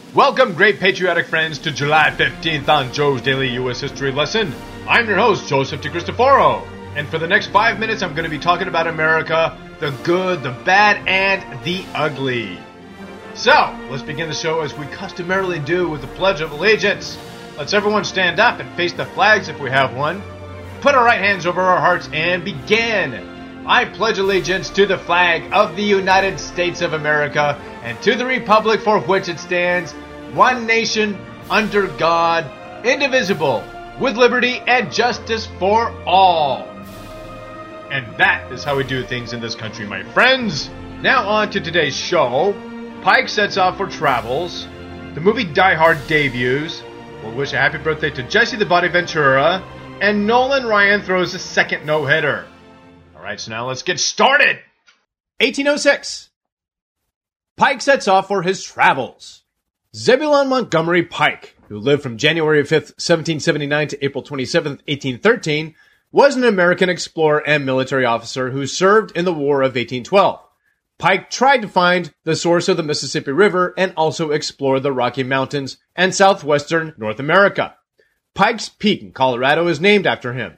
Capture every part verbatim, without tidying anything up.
Welcome, great patriotic friends, to July fifteenth on Joe's Daily U S History Lesson. I'm your host, Joseph DeCristoforo, and for the next five minutes, I'm going to be talking about America, the good, the bad, and the ugly. So, let's begin the show as we customarily do with the Pledge of Allegiance. Let's everyone stand up and face the flags if we have one. Put our right hands over our hearts and begin. I pledge allegiance to the flag of the United States of America and to the republic for which it stands, one nation, under God, indivisible, with liberty and justice for all. And that is how we do things in this country, my friends. Now on to today's show. Pike sets off for travels. The movie Die Hard debuts. We'll wish a happy birthday to Jesse the Body Ventura. And Nolan Ryan throws a second no-hitter. Alright, so now let's get started! eighteen oh six. Pike sets off for his travels. Zebulon Montgomery Pike, who lived from January fifth, seventeen seventy-nine to April twenty-seventh, eighteen thirteen, was an American explorer and military officer who served in the War of eighteen twelve. Pike tried to find the source of the Mississippi River and also explore the Rocky Mountains and southwestern North America. Pike's Peak in Colorado is named after him.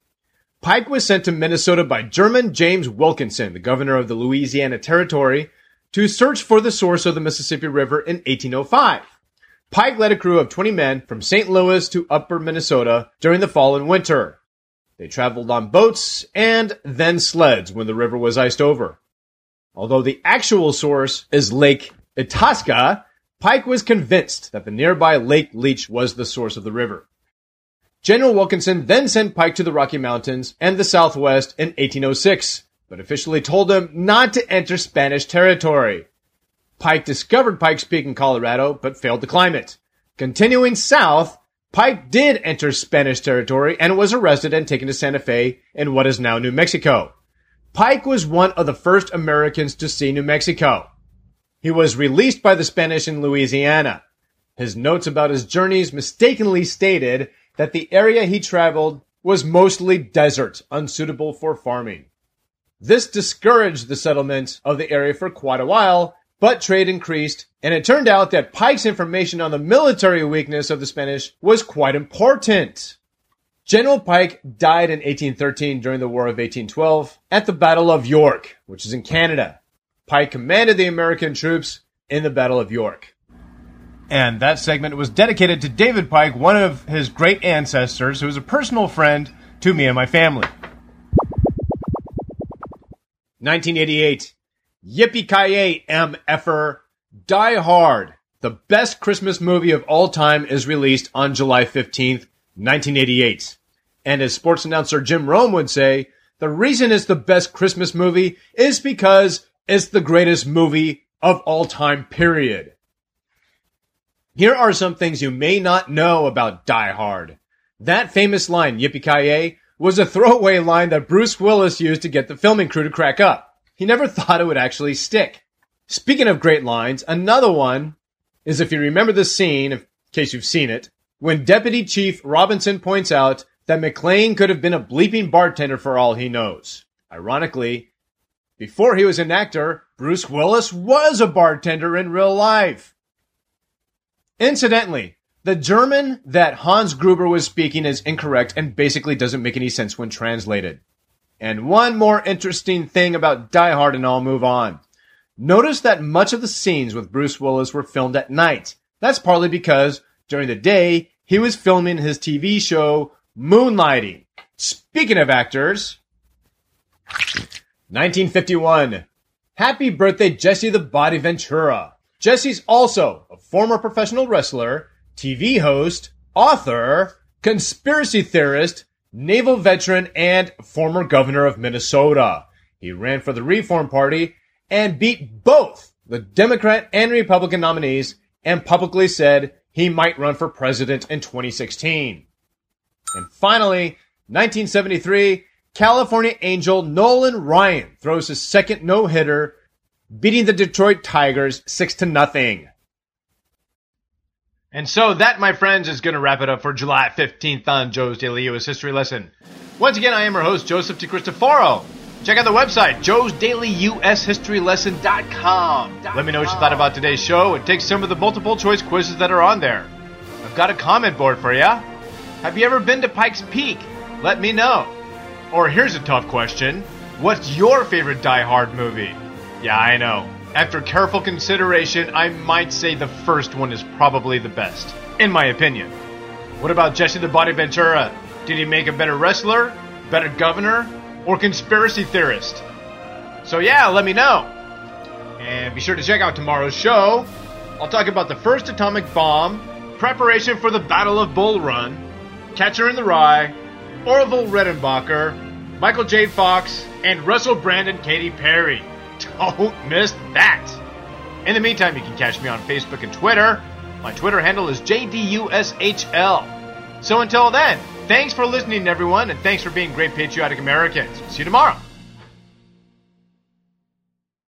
Pike was sent to Minnesota by German James Wilkinson, the governor of the Louisiana Territory, to search for the source of the Mississippi River in eighteen oh five. Pike led a crew of twenty men from Saint Louis to upper Minnesota during the fall and winter. They traveled on boats and then sleds when the river was iced over. Although the actual source is Lake Itasca, Pike was convinced that the nearby Lake Leech was the source of the river. General Wilkinson then sent Pike to the Rocky Mountains and the Southwest in eighteen oh six, but officially told him not to enter Spanish territory. Pike discovered Pike's Peak in Colorado, but failed to climb it. Continuing south, Pike did enter Spanish territory and was arrested and taken to Santa Fe in what is now New Mexico. Pike was one of the first Americans to see New Mexico. He was released by the Spanish in Louisiana. His notes about his journeys mistakenly stated that the area he traveled was mostly desert, unsuitable for farming. This discouraged the settlement of the area for quite a while, but trade increased, and it turned out that Pike's information on the military weakness of the Spanish was quite important. General Pike died in eighteen thirteen during the War of eighteen twelve at the Battle of York, which is in Canada. Pike commanded the American troops in the Battle of York. And that segment was dedicated to David Pike, one of his great ancestors, who was a personal friend to me and my family. nineteen eighty-eight. Yippee-ki-yay, M F-er. Die Hard, the best Christmas movie of all time, is released on July fifteenth, nineteen eighty-eight. And as sports announcer Jim Rome would say, the reason it's the best Christmas movie is because it's the greatest movie of all time, period. Here are some things you may not know about Die Hard. That famous line, yippee-ki-yay, was a throwaway line that Bruce Willis used to get the filming crew to crack up. He never thought it would actually stick. Speaking of great lines, another one is, if you remember the scene, in case you've seen it, when Deputy Chief Robinson points out that McClane could have been a bleeping bartender for all he knows. Ironically, before he was an actor, Bruce Willis was a bartender in real life. Incidentally, the German that Hans Gruber was speaking is incorrect and basically doesn't make any sense when translated. And one more interesting thing about Die Hard, and I'll move on. Notice that much of the scenes with Bruce Willis were filmed at night. That's partly because during the day, he was filming his T V show, Moonlighting. Speaking of actors, nineteen fifty-one. Happy birthday, Jesse the Body Ventura. Jesse's also a former professional wrestler, T V host, author, conspiracy theorist, naval veteran, and former governor of Minnesota. He ran for the Reform Party and beat both the Democrat and Republican nominees, and publicly said he might run for president in twenty sixteen. And finally, nineteen seventy-three, California Angel Nolan Ryan throws his second no-hitter, beating the Detroit Tigers six to nothing. And so that, my friends, is going to wrap it up for July fifteenth on Joe's Daily U S History Lesson. Once again, I am your host, Joseph DeCristoforo. Check out the website, joes daily u s history lesson dot com. Let me know what you thought about today's show and take some of the multiple choice quizzes that are on there. I've got a comment board for ya. Have you ever been to Pikes Peak? Let me know. Or here's a tough question. What's your favorite Die Hard movie? Yeah, I know. After careful consideration, I might say the first one is probably the best, in my opinion. What about Jesse the Body Ventura? Did he make a better wrestler, better governor, or conspiracy theorist? So yeah, let me know. And be sure to check out tomorrow's show. I'll talk about the first atomic bomb, preparation for the Battle of Bull Run, Catcher in the Rye, Orville Redenbacher, Michael J. Fox, and Russell Brand and Katy Perry. Don't miss that. In the meantime, you can catch me on Facebook and Twitter. My Twitter handle is J D U S H L. So until then, thanks for listening, everyone, and thanks for being great patriotic Americans. See you tomorrow.